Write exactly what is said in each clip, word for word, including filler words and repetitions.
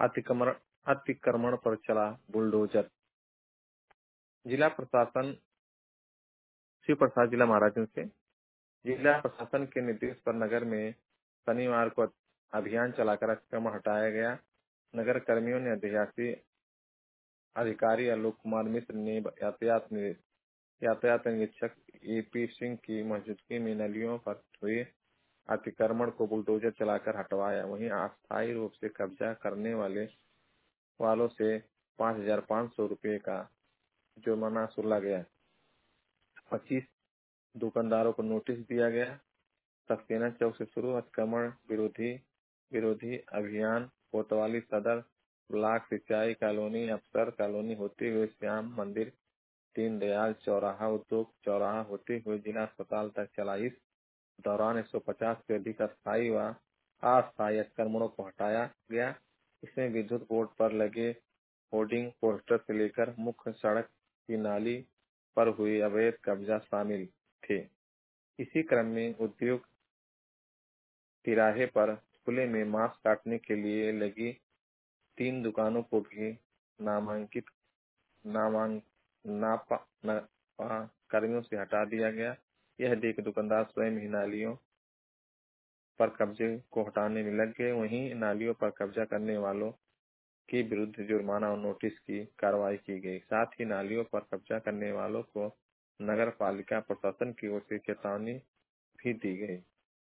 अतिक्रमण अतिक्रमण पर चला बुलडोजर। जिला प्रशासन शिव प्रसाद जिला महाराजगंज से जिला प्रशासन के निर्देश पर नगर में शनिवार को अभियान चलाकर अतिक्रमण हटाया गया। नगर कर्मियों ने अधियासी अधिकारी आलोक कुमार मिश्र ने यातायात यातायात निरीक्षक एपी सिंह की मौजूदगी में नालियों पर हुए अतिक्रमण को बुलडोजर चलाकर हटवाया। वहीं अस्थायी रूप से कब्जा करने वाले वालों से पाँच हजार पाँच सौ रुपये का जुर्माना वसूला गया। पच्चीस दुकानदारों को नोटिस दिया गया। सक्सेना चौक से शुरू अतिक्रमण विरोधी विरोधी अभियान कोतवाली सदर ब्लॉक सिंचाई कॉलोनी अफसर कॉलोनी होते हुए श्याम मंदिर दीनदयाल चौराहा उद्योग चौराहा होते हुए जिला अस्पताल तक चला। इस दौरान एक सौ पचास से अधिक अस्थायी व अस्थायी अतिक्रमणों को हटाया गया। इसमें विद्युत बोर्ड पर लगे होर्डिंग पोस्टर से लेकर मुख्य सड़क की नाली पर हुए अवैध कब्जा शामिल थे। इसी क्रम में उद्योग तिराहे पर खुले में मांस काटने के लिए लगी तीन दुकानों को भी नामांकित नामांक नापा नापा कर्मियों से हटा दिया गया। यह देख दुकानदार स्वयं ही नालियों पर कब्जे को हटाने में लग गए। वहीं नालियों पर कब्जा करने वालों के विरुद्ध जुर्माना और नोटिस की कार्रवाई की गई। साथ ही नालियों पर कब्जा करने वालों को नगर पालिका प्रशासन की ओर से चेतावनी भी दी गई।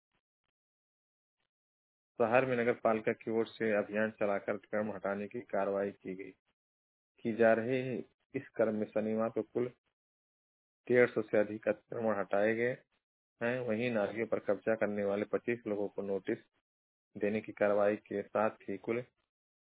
शहर में नगर पालिका की ओर से अभियान चलाकर अतिक्रमण हटाने की कार्रवाई की गई की जा रही है। इस क्रम में शनिवार को कुल डेढ़ सौ से अधिक अतिक्रमण हटाए गए हैं। वहीं नालियों पर कब्जा करने वाले पच्चीस लोगों को नोटिस देने की कार्रवाई के साथ ही कुल